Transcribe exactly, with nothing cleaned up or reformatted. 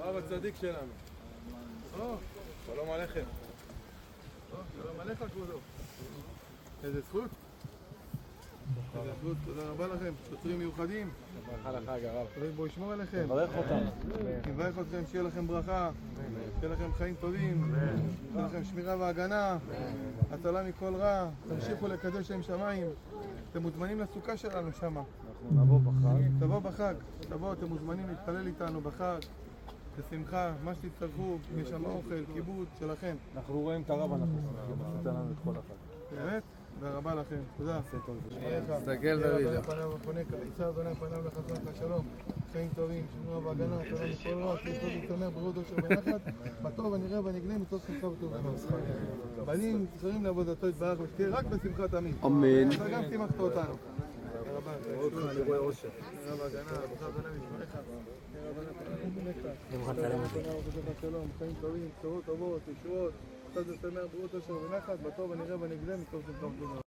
הרב הצדיק שלנו. שלום עליכם. שלום עליך כבודו. איזה זכות. איזה זכות, תודה רבה לכם, שוטרים מיוחדים. ברכה לחג הרב. בוא ישמור עליכם. תברך אותם. נברך אתכם, שיהיה לכם ברכה, שיהיה לכם חיים טובים, שיהיה לכם שמירה והגנה, הצלה מכל רע, תמשיכו לקדש שם שמיים. אתם מוזמנים לסוכה שלנו שמה. אנחנו נבוא בחג. תבוא בחג, תבוא, אתם מוזמנים להתפלל איתנו בחג, בשמחה, מה שתצטרכו, יש שם אוכל, כיבוד שלכם. אנחנו רואים את הרב, אנחנו שמחים, עשית לנו את כל החג. באמת? תודה רבה לכם, תודה. תסתכל דוד. פניו ופונק, יצא אדוני פניו לחסון לך שלום, חיים טובים, שמורה והגנה, תודה מכל רע, כי טוב יצמח בריאות אושר ונחת, בטוב ונראה ונגלה מצוות שמחה וטובה. בנים קצרים לעבודתו יתברך ושתהיה רק בשמחה תמיד. אמן. אתה גם שימחת אותנו. אני רואה אושר. תודה והגנה, ברכה אדוני משמריך. שלום, חיים טובים, בשורות טובות, ישועות, קצת לשמח בריאות אושר ונחת, בטוב ונראה ונגלה מצוות שמחה וטובה.